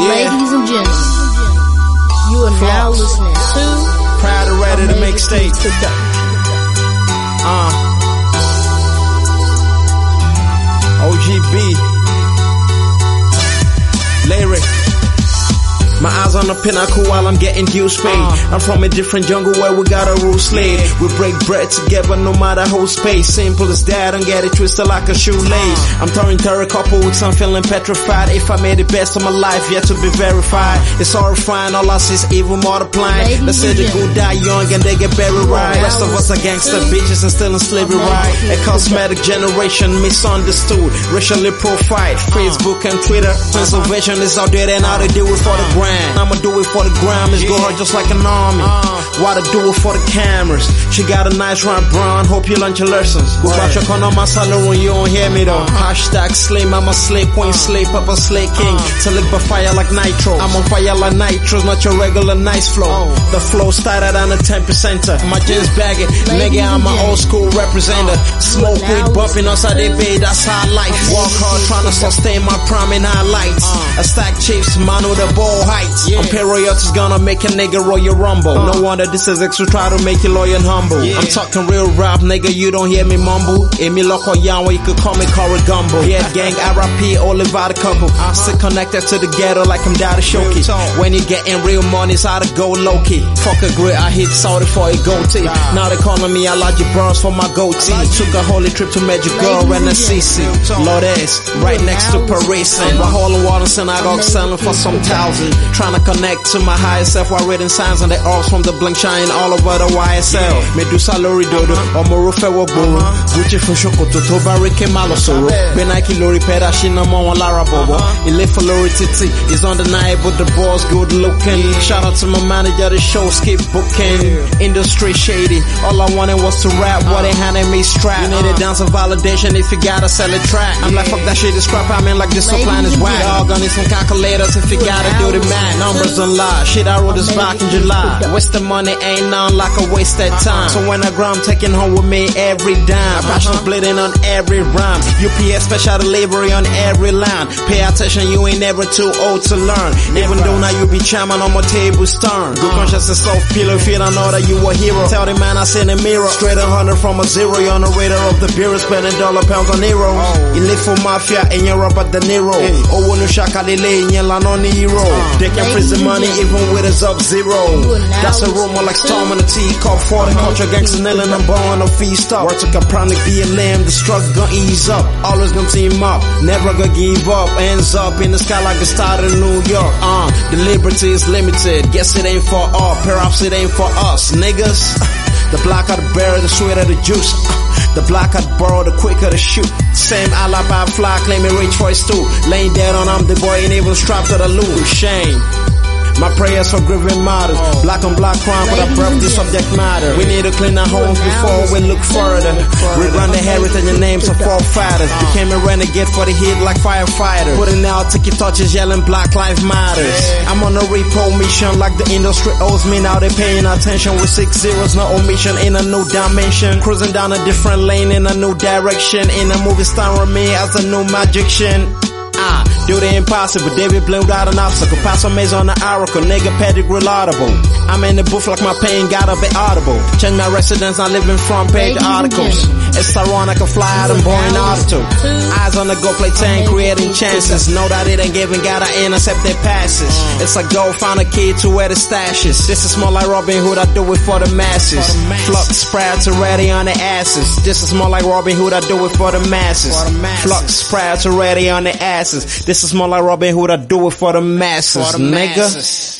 Ladies and gentlemen, you are now listening to Proud and Ready to Make State. OGB Lyric. My eyes on the pinnacle while I'm getting dues paid. I'm from a different jungle where we got a rule slave. We break bread together no matter who's pace. Simple as that, don't get it twisted like a shoelace. I'm throwing a couple weeks, I'm feeling petrified. If I made the best of my life, yet to be verified. It's horrifying, all I see is evil multiplying. They say they go die young and they get buried right. Rest of us are gangster bitches and still in slavery right. A cosmetic generation misunderstood, racially profiled. Facebook and Twitter, preservation is out there and how they do it for the grind. I'ma do it for the gram, it's go hard just like an army. Why to do it for the cameras? She got a nice round brown, hope you learned your lessons. Go back your on my salary when you don't hear me though. Hashtag slim, I'm a slay queen, slay papa, slay king. To lick by fire like nitro. I'm on fire like nitros, not your regular nice flow. The flow started on a 10%er. My jeans bagging, nigga, I'm an old school representative. Smoke weed, bumping outside the bay, that's how life. Walk hard, trying to sustain my prime in highlights. I stack chips, man with a ball height. I'm Perriot is gonna make a nigga Royal Rumble. No wonder this is extra, try to make you loyal and humble. I'm talking real rap, nigga, you don't hear me mumble. Emi Loco Yanwa, you could call me Corey Gumbo. Yeah, gang, RIP, Oliver the couple. Still connected to the ghetto like I'm Daddy Shoki. When you getting real money, it's how to go low-key. Fuck a grit, I hit sorry for a goatee. Now they calling me Elijah Bronze for my goatee. Took a holy trip to Medjugorje and Assisi. Lourdes, right next to Parisian. Wahala Water Synagogue selling for some thousand. Trying to connect to my higher self while reading signs on the orbs from the blink shine all over the YSL. Medusa Lori Dodo, Omorufe Waburu, Gucci for Shokoto, Tovarike Malosoro, Benaki Lori Peda, Shinamo Lara Bobo, Ilefa Lori Titi is undeniable, the boss good looking. Shout out to my manager, the show skip booking. Industry shady, all I wanted was to rap, what they handed me strap. You need a dance of validation if you gotta sell a track. I'm like, fuck that shit, is crap, I mean like this supply is whack. Y'all gonna need some calculators if you gotta do the math. Numbers don't lie, shit I wrote this back in July. Wasting money ain't none like a wasted time. So when I grow, I'm taking home with me every dime. Passion bleeding on every rhyme. UPS special delivery on every line. Pay attention, you ain't never too old to learn. Even though now you be chairman on my table's turn. Good conscience and self-pillow if you don't know that you a hero. Tell the man I see in the mirror. Straight 100 from a zero, you're on the radar of the bureau. Spending dollar pounds on heroes. You live for mafia and you're up at the Nero. Oh, when you shaka lele, you're on the hero. They can prison money even with a Sub-Zero. That's a rumor like storm in a teacup. For the culture gangsters nailing them bone on feast up. Word to Capronic BLM, the struggle gon' ease up. Always gonna team up, never gonna give up. Ends up in the sky like it started in New York. The liberty is limited, guess it ain't for all. Perhaps it ain't for us, niggas. The blacker the berry, the sweeter the juice. The blacker the burrow, the quicker the shoot. Same alibi fly, claiming rich for his too. Laying dead on I'm the boy and even strapped to the loot. Shame. My prayers for grieving martyrs. Black on black crime with a breath the subject matter. We need to clean our homes before we look further. Rerun the heritage and names of forefathers. Became a renegade for the heat like firefighter. Putting out ticket touches yelling Black Lives Matters. I'm on a repo mission like the industry owes me. Now they paying attention with 6 zeros, no omission in a new dimension. Cruising down a different lane in a new direction. In a movie starring me as a new magician. Do the impossible, David Blaine without an obstacle. Pass on maze on the oracle, nigga pedigree laudable. I'm in the booth like my pain gotta be audible. Change my residence, I live in front page articles. It's ironic, I fly out and boring altitude. Eyes on the go, play 10, creating chances. Know that it ain't giving, gotta intercept their passes. It's a go, find a key to where the stash is. This is more like Robin Hood, I do it for the masses. Flux sprouts already on the asses. This is more like Robin Hood, I do it for the masses. Flux sprouts already on the asses. This is more like Robin Hood, I do it for the masses, nigga.